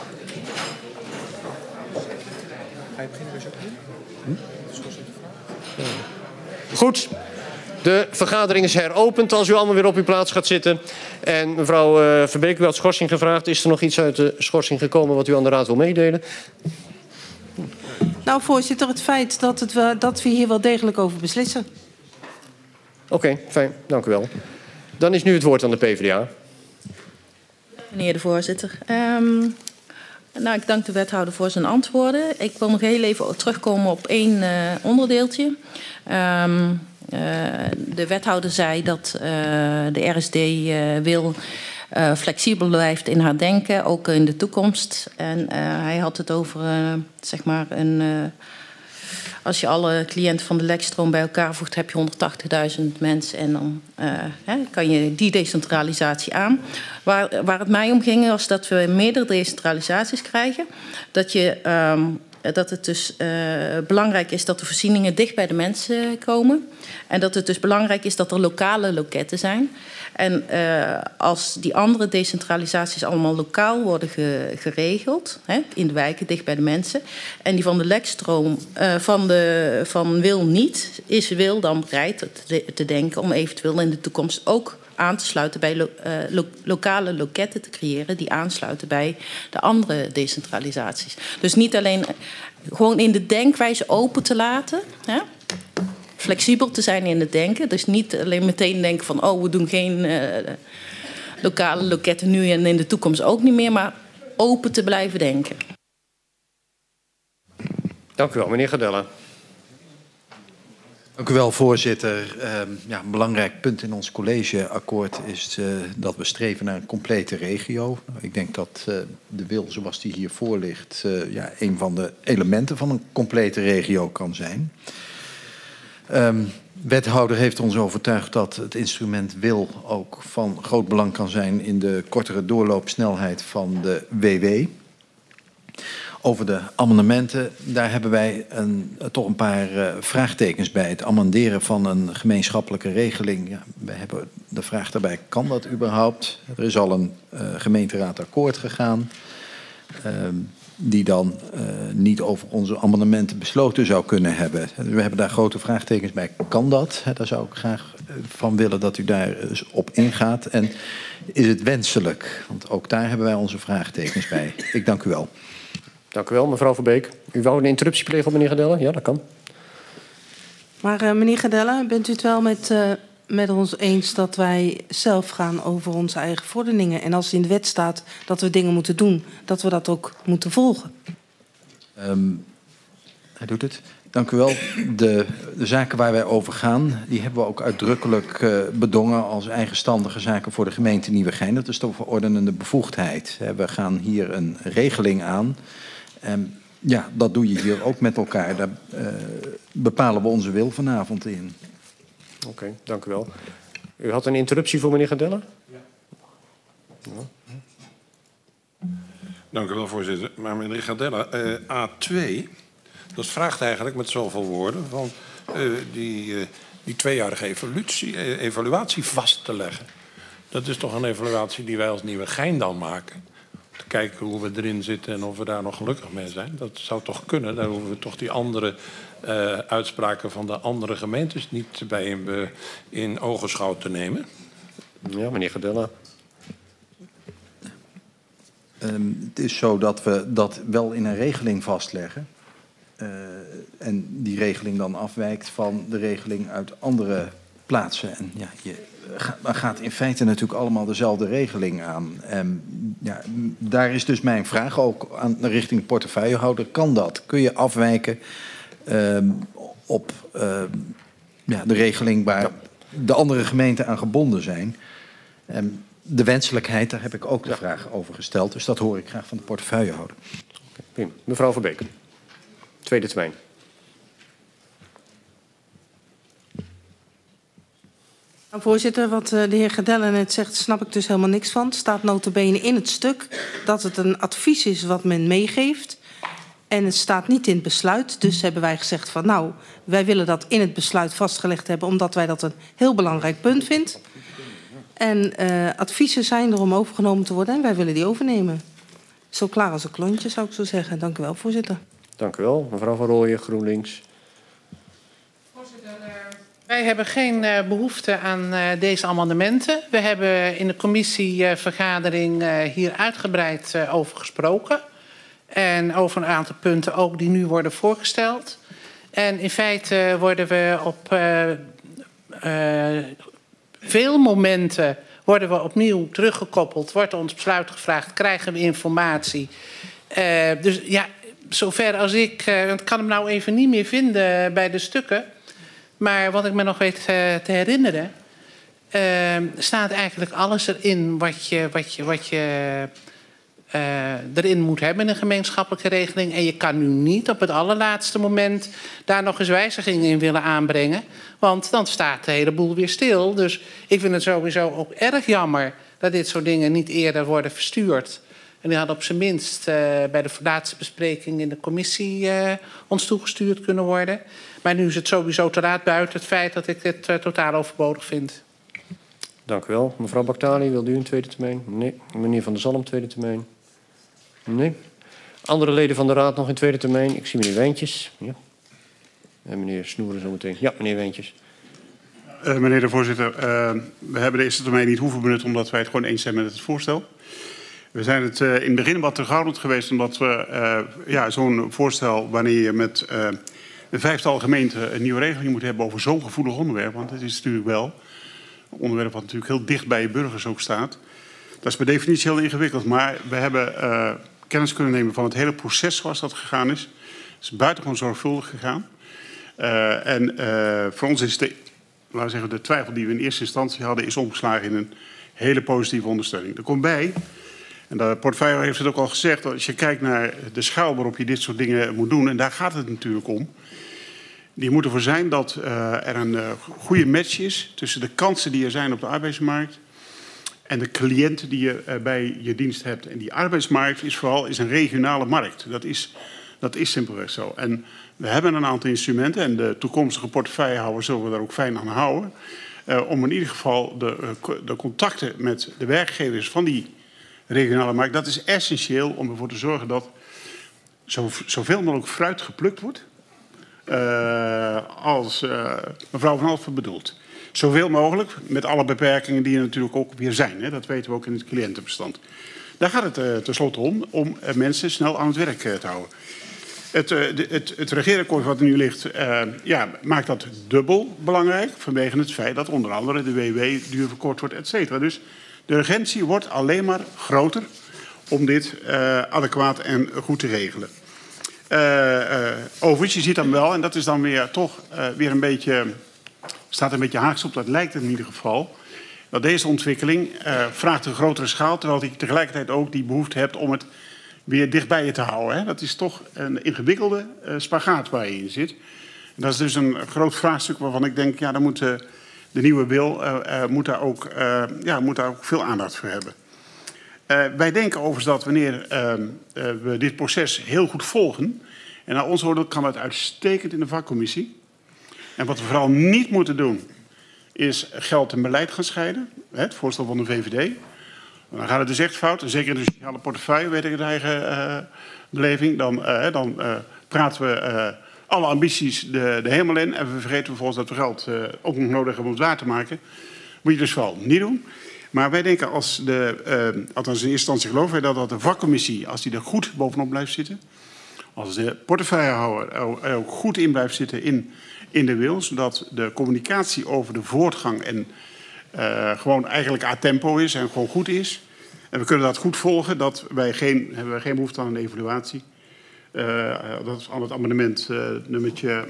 Ga je beginnen bij Jacqueline? Hm? Goed. De vergadering is heropend als u allemaal weer op uw plaats gaat zitten. En mevrouw uh, Verbeek, u had schorsing gevraagd. Is er nog iets uit de schorsing gekomen wat u aan de raad wil meedelen? Nou, voorzitter, het feit dat, het, uh, dat we hier wel degelijk over beslissen. Oké, okay, fijn. Dank u wel. Dan is nu het woord aan de P v d A. Meneer de voorzitter. Um, nou, ik dank de wethouder voor zijn antwoorden. Ik wil nog heel even terugkomen op één uh, onderdeeltje. Um, uh, de wethouder zei dat uh, de R S D uh, wil uh, flexibel blijft in haar denken, ook in de toekomst. En uh, hij had het over, uh, zeg maar, een... Uh, Als je alle cliënten van de Lekstroom bij elkaar voegt, heb je honderdtachtigduizend mensen. En dan uh, hè, kan je die decentralisatie aan. Waar, waar het mij om ging, was dat we meerdere decentralisaties krijgen. Dat, je, um, dat het dus uh, belangrijk is dat de voorzieningen dicht bij de mensen komen. En dat het dus belangrijk is dat er lokale loketten zijn. En uh, als die andere decentralisaties allemaal lokaal worden ge, geregeld, hè, in de wijken, dicht bij de mensen, en die van de Lekstroom, uh, van, de, van Wil niet, is Wil dan bereid te, te denken om eventueel in de toekomst ook aan te sluiten bij lo, uh, lo, lokale loketten te creëren die aansluiten bij de andere decentralisaties. Dus niet alleen gewoon in de denkwijze open te laten, hè? Flexibel te zijn in het denken. Dus niet alleen meteen denken van, oh, we doen geen uh, lokale loketten nu en in de toekomst ook niet meer, maar open te blijven denken. Dank u wel, meneer Gadella. Dank u wel, voorzitter. Uh, ja, een belangrijk punt in ons collegeakkoord is uh, dat we streven naar een complete regio. Ik denk dat uh, de wil zoals die hier voor ligt uh, ja, een van de elementen van een complete regio kan zijn. Um, wethouder heeft ons overtuigd dat het instrument wil ook van groot belang kan zijn in de kortere doorloopsnelheid van de W W. Over de amendementen, daar hebben wij een, toch een paar uh, vraagtekens bij. Het amenderen van een gemeenschappelijke regeling. Ja, we hebben de vraag daarbij, kan dat überhaupt? Er is al een uh, gemeenteraadakkoord gegaan. Uh, die dan uh, niet over onze amendementen besloten zou kunnen hebben. We hebben daar grote vraagtekens bij. Kan dat? He, daar zou ik graag van willen dat u daar eens op ingaat. En is het wenselijk? Want ook daar hebben wij onze vraagtekens bij. Ik dank u wel. Dank u wel, mevrouw Verbeek. U wou een interruptie plegen op meneer Gadella? Ja, dat kan. Maar uh, meneer Gadella, bent u het wel met, uh, met ons eens dat wij zelf gaan over onze eigen vorderingen? En als in de wet staat dat we dingen moeten doen, dat we dat ook moeten volgen? Um, hij doet het. Dank u wel. De, de zaken waar wij over gaan, die hebben we ook uitdrukkelijk uh, bedongen als eigenstandige zaken voor de gemeente Nieuwegein. Dat is toch verordenende bevoegdheid. We gaan hier een regeling aan. Um, ja, dat doe je hier ook met elkaar. Daar uh, bepalen we onze wil vanavond in. Oké, okay, dank u wel. U had een interruptie voor meneer Gadella? Ja. Ja. Dank u wel, voorzitter. Maar meneer Gadella, uh, A twee, dat vraagt eigenlijk met zoveel woorden van uh, die, uh, die tweejarige evolutie, uh, evaluatie vast te leggen. Dat is toch een evaluatie die wij als Nieuwegein dan maken. Te kijken hoe we erin zitten en of we daar nog gelukkig mee zijn. Dat zou toch kunnen. Daar hoeven we toch die andere uh, uitspraken van de andere gemeentes niet bij in, uh, in ogenschouw te nemen. Ja, meneer Gadella. Um, het is zo dat we dat wel in een regeling vastleggen. Uh, en die regeling dan afwijkt van de regeling uit andere plaatsen. En ja, je gaat in feite natuurlijk allemaal dezelfde regeling aan. Um, ja, daar is dus mijn vraag ook aan richting de portefeuillehouder. Kan dat? Kun je afwijken um, op um, ja, de regeling waar de andere gemeenten aan gebonden zijn? Um, de wenselijkheid, daar heb ik ook de ja. vraag over gesteld. Dus dat hoor ik graag van de portefeuillehouder. Okay, mevrouw Verbeek, tweede termijn. Voorzitter, wat de heer Gardella net zegt, snap ik dus helemaal niks van. Het staat nota bene in het stuk dat het een advies is wat men meegeeft. En het staat niet in het besluit. Dus hebben wij gezegd van nou, wij willen dat in het besluit vastgelegd hebben, omdat wij dat een heel belangrijk punt vinden. En uh, adviezen zijn er om overgenomen te worden en wij willen die overnemen. Zo klaar als een klontje, zou ik zo zeggen. Dank u wel, voorzitter. Dank u wel. Mevrouw Van Rooyen, GroenLinks. Voorzitter, uh, wij hebben geen uh, behoefte aan uh, deze amendementen. We hebben in de commissievergadering uh, hier uitgebreid uh, over gesproken. En over een aantal punten ook die nu worden voorgesteld. En in feite worden we op uh, uh, veel momenten worden we opnieuw teruggekoppeld. Wordt ons besluit gevraagd, krijgen we informatie. Uh, dus ja, zover als ik... Uh, ik kan hem nou even niet meer vinden bij de stukken. Maar wat ik me nog weet uh, te herinneren... Uh, staat eigenlijk alles erin wat je... Wat je, wat je Uh, erin moet hebben in een gemeenschappelijke regeling. En je kan nu niet op het allerlaatste moment daar nog eens wijzigingen in willen aanbrengen. Want dan staat de hele boel weer stil. Dus ik vind het sowieso ook erg jammer dat dit soort dingen niet eerder worden verstuurd. En die hadden op zijn minst uh, bij de laatste bespreking in de commissie uh, ons toegestuurd kunnen worden. Maar nu is het sowieso te laat buiten het feit dat ik het uh, totaal overbodig vind. Dank u wel. Mevrouw Baktali, wilt u een tweede termijn? Nee. Meneer Van der Zalm, tweede termijn? Nee. Andere leden van de Raad nog in tweede termijn? Ik zie meneer Wijntjes. Ja. En meneer Snoeren zometeen. Ja, meneer Wijntjes. Uh, meneer de voorzitter, uh, we hebben de eerste termijn niet hoeven benutten omdat wij het gewoon eens zijn met het voorstel. We zijn het uh, in het begin wat terughoudend geweest omdat we uh, ja, zo'n voorstel wanneer je met uh, een vijftal gemeenten een nieuwe regeling moet hebben over zo'n gevoelig onderwerp, want het is natuurlijk wel een onderwerp wat natuurlijk heel dicht bij je burgers ook staat. Dat is per definitie heel ingewikkeld, maar we hebben uh, kennis kunnen nemen van het hele proces zoals dat gegaan is. Het is buitengewoon zorgvuldig gegaan. Uh, en uh, voor ons is de, laten we zeggen, de twijfel die we in eerste instantie hadden, is omgeslagen in een hele positieve ondersteuning. Er komt bij, en de portefeuille heeft het ook al gezegd, dat als je kijkt naar de schaal waarop je dit soort dingen moet doen, en daar gaat het natuurlijk om, die moet ervoor zijn dat uh, er een uh, goede match is tussen de kansen die er zijn op de arbeidsmarkt en de cliënten die je uh, bij je dienst hebt. En die arbeidsmarkt is vooral is een regionale markt. Dat is, dat is simpelweg zo. En we hebben een aantal instrumenten en de toekomstige portefeuillehouder zullen we daar ook fijn aan houden. Uh, om in ieder geval de, uh, de contacten met de werkgevers van die regionale markt, dat is essentieel om ervoor te zorgen dat zo, zoveel mogelijk fruit geplukt wordt. Uh, als uh, mevrouw Van Alphen bedoelt. Zoveel mogelijk, met alle beperkingen die er natuurlijk ook weer zijn. Hè? Dat weten we ook in het cliëntenbestand. Daar gaat het uh, tenslotte om, om uh, mensen snel aan het werk uh, te houden. Het, uh, de, het, het regeerakkoord wat er nu ligt, uh, ja, maakt dat dubbel belangrijk. Vanwege het feit dat onder andere de W W duur verkort wordt, et cetera. Dus de urgentie wordt alleen maar groter om dit uh, adequaat en goed te regelen. Uh, uh, overigens, je ziet dan wel, en dat is dan weer toch uh, weer een beetje, staat een beetje haaks op, dat lijkt het in ieder geval, dat deze ontwikkeling uh, vraagt een grotere schaal, terwijl je tegelijkertijd ook die behoefte hebt om het weer dichtbij je te houden. Hè. Dat is toch een ingewikkelde uh, spagaat waar je in zit. En dat is dus een groot vraagstuk waarvan ik denk, ja, dan moet uh, de nieuwe wil uh, uh, moet daar ook, uh, ja, moet daar ook veel aandacht voor hebben. Uh, wij denken overigens dat wanneer uh, uh, we dit proces heel goed volgen, en naar ons oordeel kan dat uitstekend in de vakcommissie. En wat we vooral niet moeten doen, is geld en beleid gaan scheiden. Het voorstel van de V V D. Dan gaat het dus echt fout. En zeker in de sociale portefeuille, weet ik het eigen uh, beleving. Dan, uh, dan uh, praten we uh, alle ambities de, de hemel in. En we vergeten vervolgens dat we geld uh, ook nog nodig hebben om het waar te maken. Moet je dus vooral niet doen. Maar wij denken, als de, uh, althans in eerste instantie geloven wij dat, dat de vakcommissie, als die er goed bovenop blijft zitten, als de portefeuillehouder er ook goed in blijft zitten in, in de wil, zodat de communicatie over de voortgang en uh, gewoon eigenlijk a tempo is en gewoon goed is. En we kunnen dat goed volgen, dat wij geen, hebben wij geen behoefte aan een evaluatie. Uh, dat is aan het amendement uh, nummertje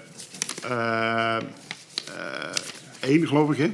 uh, uh, één, geloof ik, hè?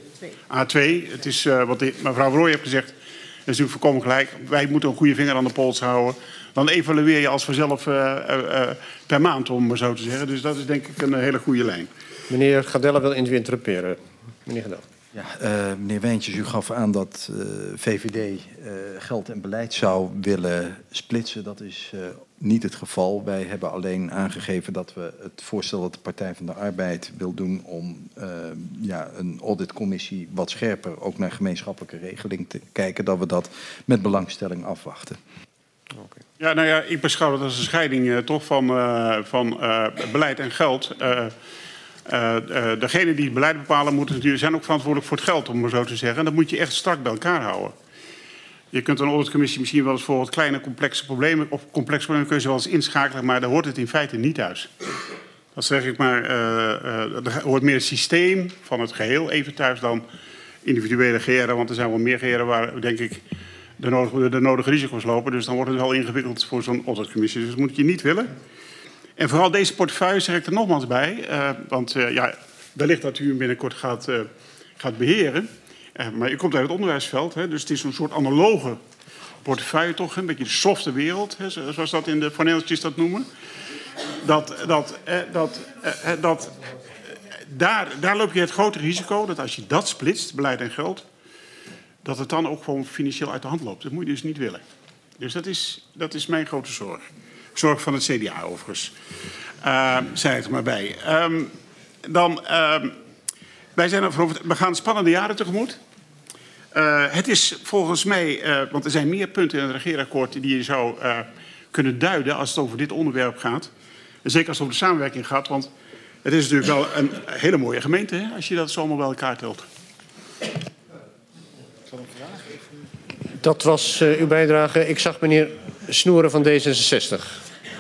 A twee. Het is uh, wat de, mevrouw Van Rooyen heeft gezegd, dat is natuurlijk volkomen gelijk. Wij moeten een goede vinger aan de pols houden. Dan evalueer je als vanzelf uh, uh, uh, per maand, om maar zo te zeggen. Dus dat is denk ik een hele goede lijn. Meneer Gardella wil interrumperen. Meneer Gardella. Ja, uh, meneer Wijntjes, u gaf aan dat uh, V V D uh, geld en beleid zou willen splitsen. Dat is uh, niet het geval. Wij hebben alleen aangegeven dat we het voorstel dat de Partij van de Arbeid wil doen om uh, ja, een auditcommissie wat scherper ook naar gemeenschappelijke regeling te kijken, dat we dat met belangstelling afwachten. Okay. Ja, nou ja, ik beschouw dat als een scheiding uh, toch van, uh, van uh, beleid en geld. Uh, Uh, uh, degenen die het beleid bepalen moeten natuurlijk zijn ook verantwoordelijk voor het geld, om maar zo te zeggen. En dat moet je echt strak bij elkaar houden. Je kunt een auditcommissie misschien wel eens voor wat kleine complexe problemen, of complexe problemen kun je ze wel eens inschakelen, maar daar hoort het in feite niet thuis. Dat zeg ik maar, uh, uh, er hoort meer het systeem van het geheel even thuis dan individuele G R'en, want er zijn wel meer G R'en waar, denk ik, de nodige, de nodige risico's lopen. Dus dan wordt het wel ingewikkeld voor zo'n auditcommissie. Dus dat moet je niet willen. En vooral deze portefeuille zeg ik er nogmaals bij, uh, want uh, ja, wellicht dat u hem binnenkort gaat, uh, gaat beheren. Uh, maar u komt uit het onderwijsveld, hè, dus het is een soort analoge portefeuille toch, een beetje de softe wereld, hè, zoals dat in de Vaneltjes dat noemen. Dat, dat, uh, dat, uh, dat, uh, daar, daar loop je het grote risico dat als je dat splitst, beleid en geld, dat het dan ook gewoon financieel uit de hand loopt. Dat moet je dus niet willen. Dus dat is, dat is mijn grote zorg. Zorg van het C D A overigens. Uh, zei het er maar bij. Um, dan, uh, wij zijn er voor, we gaan spannende jaren tegemoet. Uh, het is volgens mij, uh, want er zijn meer punten in het regeerakkoord die je zou uh, kunnen duiden als het over dit onderwerp gaat. En zeker als het over de samenwerking gaat, want het is natuurlijk wel een hele mooie gemeente, hè, als je dat zo allemaal bij elkaar telt. Dat was uh, uw bijdrage. Ik zag meneer Snoeren van D zesenzestig.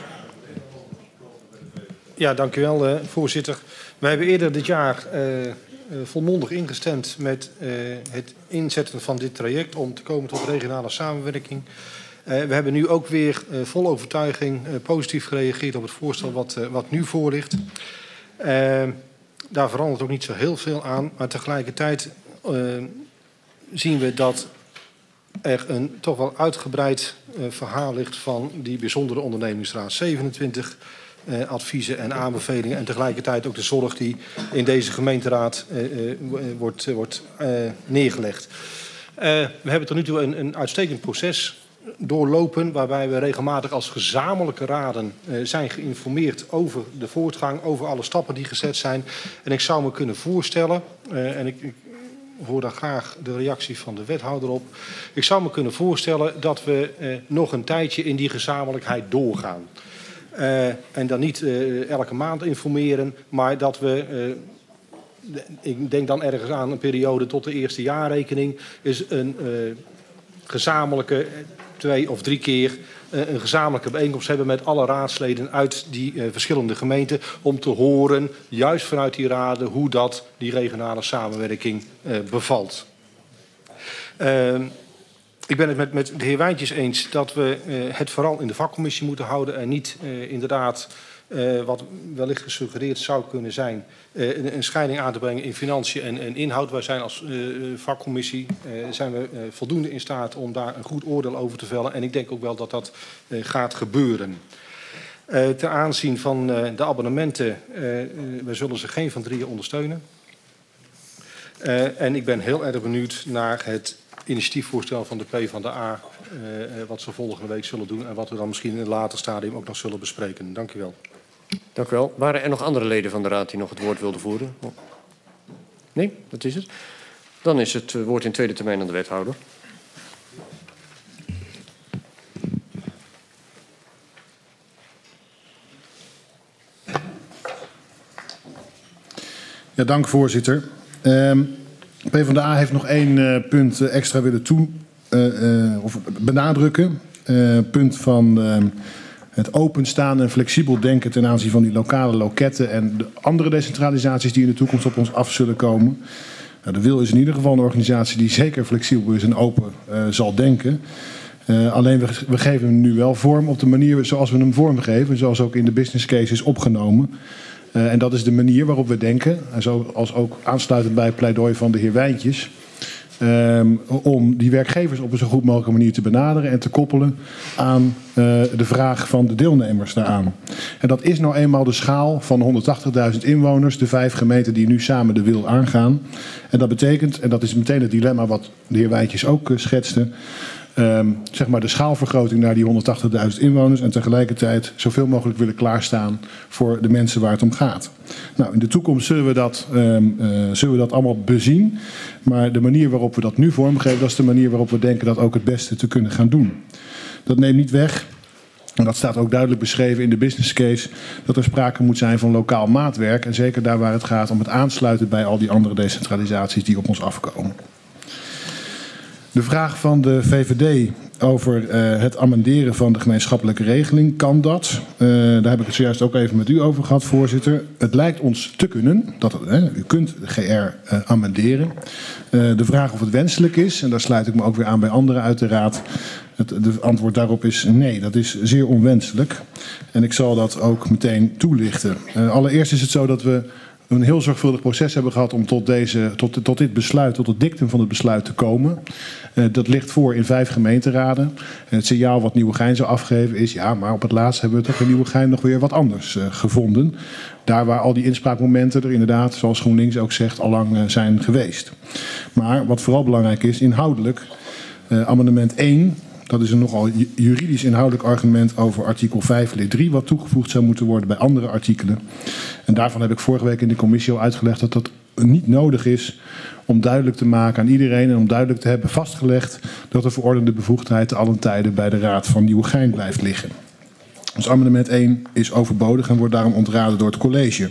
Ja, dank u wel, uh, voorzitter. Wij hebben eerder dit jaar uh, uh, volmondig ingestemd met uh, het inzetten van dit traject om te komen tot regionale samenwerking. Uh, we hebben nu ook weer uh, vol overtuiging uh, positief gereageerd op het voorstel wat, uh, wat nu voor ligt. Uh, daar verandert ook niet zo heel veel aan, maar tegelijkertijd uh, zien we dat er een toch wel uitgebreid uh, verhaal ligt van die bijzondere ondernemingsraad zevenentwintig uh, adviezen en aanbevelingen en tegelijkertijd ook de zorg die in deze gemeenteraad uh, uh, wordt, uh, wordt uh, neergelegd. Uh, we hebben tot nu toe een, een uitstekend proces doorlopen waarbij we regelmatig als gezamenlijke raden uh, zijn geïnformeerd over de voortgang, over alle stappen die gezet zijn. En ik zou me kunnen voorstellen, uh, en ik, ik hoor daar graag de reactie van de wethouder op. Ik zou me kunnen voorstellen dat we uh, nog een tijdje in die gezamenlijkheid doorgaan. Uh, en dan niet uh, elke maand informeren, maar dat we, uh, ik denk dan ergens aan een periode tot de eerste jaarrekening, is een uh, gezamenlijke twee of drie keer uh, een gezamenlijke bijeenkomst hebben met alle raadsleden uit die uh, verschillende gemeenten om te horen, juist vanuit die raden, hoe dat die regionale samenwerking uh, bevalt. Uh, ik ben het met, met de heer Wijntjes eens dat we uh, het vooral in de vakcommissie moeten houden en niet uh, inderdaad, uh, wat wellicht gesuggereerd zou kunnen zijn, uh, een, een scheiding aan te brengen in financiën en, en inhoud. Wij zijn als uh, vakcommissie uh, zijn we uh, voldoende in staat om daar een goed oordeel over te vellen. En ik denk ook wel dat dat uh, gaat gebeuren. Uh, ten aanzien van uh, de abonnementen, uh, uh, we zullen ze geen van drieën ondersteunen. Uh, en ik ben heel erg benieuwd naar het initiatiefvoorstel van de PvdA, uh, wat ze volgende week zullen doen en wat we dan misschien in een later stadium ook nog zullen bespreken. Dank u wel. Dank u wel. Waren er nog andere leden van de Raad die nog het woord wilden voeren? Nee, dat is het. Dan is het woord in tweede termijn aan de wethouder. Ja, dank voorzitter. Um, PvdA heeft nog één uh, punt uh, extra willen toe, uh, uh, of benadrukken. Uh, punt van uh, het openstaan en flexibel denken ten aanzien van die lokale loketten en de andere decentralisaties die in de toekomst op ons af zullen komen. Nou, de Wil is in ieder geval een organisatie die zeker flexibel is en open uh, zal denken. Uh, alleen we, we geven hem nu wel vorm op de manier zoals we hem vormgeven, zoals ook in de business case is opgenomen. Uh, en dat is de manier waarop we denken, en zoals ook aansluitend bij het pleidooi van de heer Wijntjes, Um, om die werkgevers op een zo goed mogelijke manier te benaderen en te koppelen aan uh, de vraag van de deelnemers daaraan. En dat is nou eenmaal de schaal van honderdtachtigduizend inwoners, de vijf gemeenten die nu samen de wil aangaan. En dat betekent, en dat is meteen het dilemma wat de heer Wijntjes ook uh, schetste, Um, zeg maar de schaalvergroting naar die honderdtachtigduizend inwoners en tegelijkertijd zoveel mogelijk willen klaarstaan voor de mensen waar het om gaat. Nou, in de toekomst zullen we dat, um, uh, zullen we dat allemaal bezien, maar de manier waarop we dat nu vormgeven, dat is de manier waarop we denken dat ook het beste te kunnen gaan doen. Dat neemt niet weg, en dat staat ook duidelijk beschreven in de business case, dat er sprake moet zijn van lokaal maatwerk en zeker daar waar het gaat om het aansluiten bij al die andere decentralisaties die op ons afkomen. De vraag van de V V D over uh, het amenderen van de gemeenschappelijke regeling, kan dat? Uh, daar heb ik het zojuist ook even met u over gehad, voorzitter. Het lijkt ons te kunnen, dat het, hè, u kunt de G R uh, amenderen. Uh, de vraag of het wenselijk is, en daar sluit ik me ook weer aan bij anderen uit de raad. Het de antwoord daarop is nee, dat is zeer onwenselijk. En ik zal dat ook meteen toelichten. Uh, allereerst is het zo dat we een heel zorgvuldig proces hebben gehad om tot, deze, tot, tot dit besluit, tot het dictum van het besluit te komen. Uh, dat ligt voor in vijf gemeenteraden. En het signaal wat Nieuwegein zou afgeven is, ja, maar op het laatst hebben we toch in Nieuwegein nog weer wat anders uh, gevonden. Daar waar al die inspraakmomenten er inderdaad, zoals GroenLinks ook zegt, al lang uh, zijn geweest. Maar wat vooral belangrijk is, inhoudelijk, uh, amendement één... dat is een nogal juridisch inhoudelijk argument over artikel vijf lid drie... wat toegevoegd zou moeten worden bij andere artikelen. En daarvan heb ik vorige week in de commissie al uitgelegd dat dat niet nodig is om duidelijk te maken aan iedereen en om duidelijk te hebben vastgelegd dat de verordende bevoegdheid te allen tijden bij de Raad van Nieuwegein blijft liggen. Dus amendement één is overbodig en wordt daarom ontraden door het college.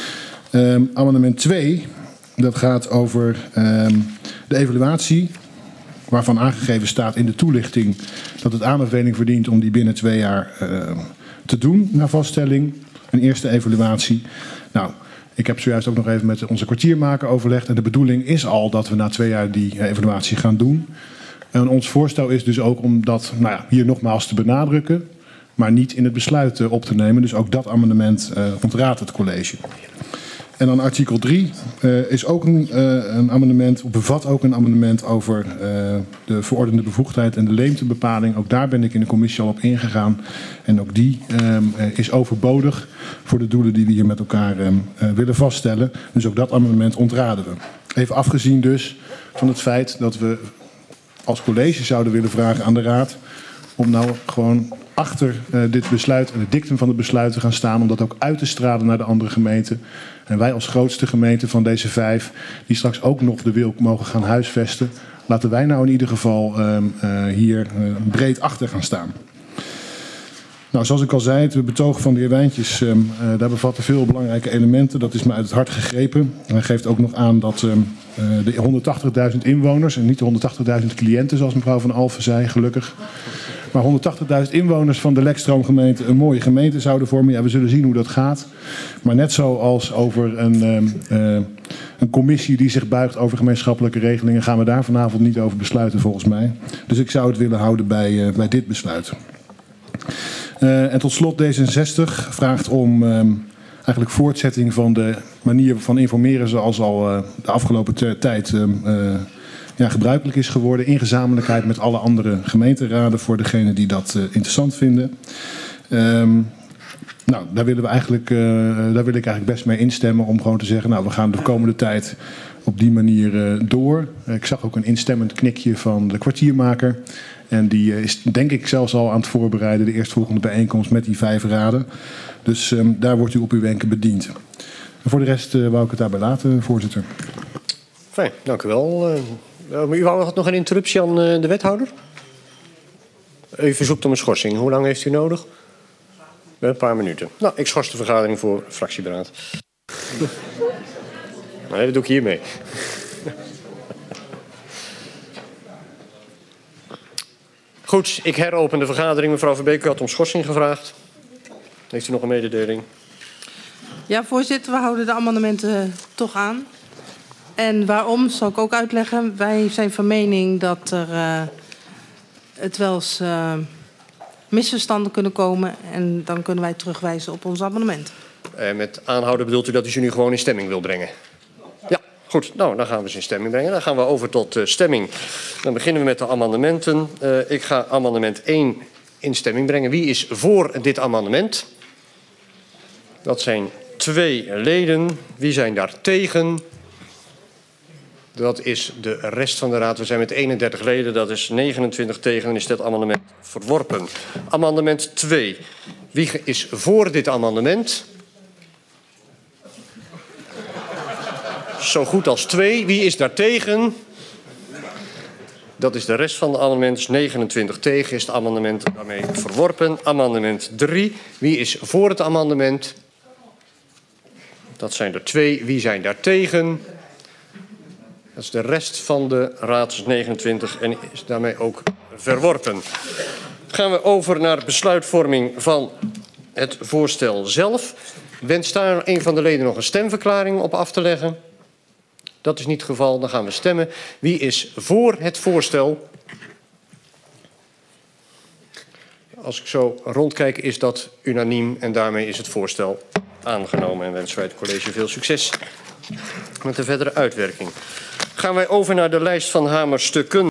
Um, amendement twee, dat gaat over um, de evaluatie, waarvan aangegeven staat in de toelichting dat het aanbeveling verdient om die binnen twee jaar uh, te doen naar vaststelling. Een eerste evaluatie. Nou, ik heb zojuist ook nog even met onze kwartiermaker overlegd. En de bedoeling is al dat we na twee jaar die uh, evaluatie gaan doen. En ons voorstel is dus ook om dat nou ja, hier nogmaals te benadrukken, maar niet in het besluit uh, op te nemen. Dus ook dat amendement uh, ontraadt het college. En dan artikel drie uh, is ook een, uh, een amendement, bevat ook een amendement over uh, de verordende bevoegdheid en de leemtebepaling. Ook daar ben ik in de commissie al op ingegaan. En ook die um, uh, is overbodig voor de doelen die we hier met elkaar um, uh, willen vaststellen. Dus ook dat amendement ontraden we. Even afgezien dus van het feit dat we als college zouden willen vragen aan de Raad om nou gewoon achter uh, dit besluit en het dictum van het besluit te gaan staan, om dat ook uit te stralen naar de andere gemeenten. En wij als grootste gemeente van deze vijf, die straks ook nog de wil mogen gaan huisvesten, laten wij nou in ieder geval um, uh, hier uh, breed achter gaan staan. Nou, zoals ik al zei, het betoog van de heer Wijntjes, um, uh, daar bevatten veel belangrijke elementen. Dat is me uit het hart gegrepen. En hij geeft ook nog aan dat um, uh, de honderdtachtigduizend inwoners, en niet de honderdtachtigduizend cliënten zoals mevrouw Van Alphen zei, gelukkig, maar honderdtachtigduizend inwoners van de Lekstroomgemeente een mooie gemeente zouden vormen. Ja, we zullen zien hoe dat gaat. Maar net zoals over een, um, uh, een commissie die zich buigt over gemeenschappelijke regelingen, gaan we daar vanavond niet over besluiten volgens mij. Dus ik zou het willen houden bij, uh, bij dit besluit. Uh, en tot slot D zesenzestig vraagt om um, eigenlijk voortzetting van de manier van informeren zoals al uh, de afgelopen tijd um, uh, ja, gebruikelijk is geworden. In gezamenlijkheid met alle andere gemeenteraden voor degenen die dat uh, interessant vinden. Um, nou, daar, willen we eigenlijk, uh, daar wil ik eigenlijk best mee instemmen om gewoon te zeggen, nou, we gaan de komende tijd op die manier uh, door. Ik zag ook een instemmend knikje van de kwartiermaker. En die is denk ik zelfs al aan het voorbereiden, de eerstvolgende bijeenkomst met die vijf raden. Dus um, daar wordt u op uw wenken bediend. En voor de rest uh, wou ik het daarbij laten, voorzitter. Fijn, dank u wel. Uh, u wou nog een interruptie aan uh, de wethouder? U verzoekt om een schorsing. Hoe lang heeft u nodig? Een paar minuten. Nou, ik schors de vergadering voor fractieberaad. Nee, dat doe ik hiermee. Goed, ik heropen de vergadering. Mevrouw Verbeek, u had om schorsing gevraagd. Heeft u nog een mededeling? Ja, voorzitter, we houden de amendementen toch aan. En waarom, zal ik ook uitleggen. Wij zijn van mening dat er uh, het wel eens uh, misverstanden kunnen komen. En dan kunnen wij terugwijzen op ons amendement. En met aanhouden bedoelt u dat u ze nu gewoon in stemming wil brengen? Ja, Goed, nou, dan gaan we ze in stemming brengen. Dan gaan we over tot uh, stemming. Dan beginnen we met de amendementen. Uh, ik ga amendement één in stemming brengen. Wie is voor dit amendement? Dat zijn twee leden. Wie zijn daar tegen? Dat is de rest van de raad. We zijn met eenendertig leden. Dat is negenentwintig tegen. Dan is dit amendement verworpen. Amendement twee. Wie is voor dit amendement? Zo goed als twee. Wie is daar tegen? Dat is de rest van de amendementen. negenentwintig tegen is het amendement daarmee verworpen. Amendement drie. Wie is voor het amendement? Dat zijn er twee. Wie zijn daar tegen? Dat is de rest van de raad, negenentwintig, en is daarmee ook verworpen. Gaan we over naar besluitvorming van het voorstel zelf. Wenst daar een van de leden nog een stemverklaring op af te leggen? Dat is niet het geval. Dan gaan we stemmen. Wie is voor het voorstel? Als ik zo rondkijk is dat unaniem en daarmee is het voorstel aangenomen. En wensen wij het college veel succes met de verdere uitwerking. Gaan wij over naar de lijst van hamerstukken.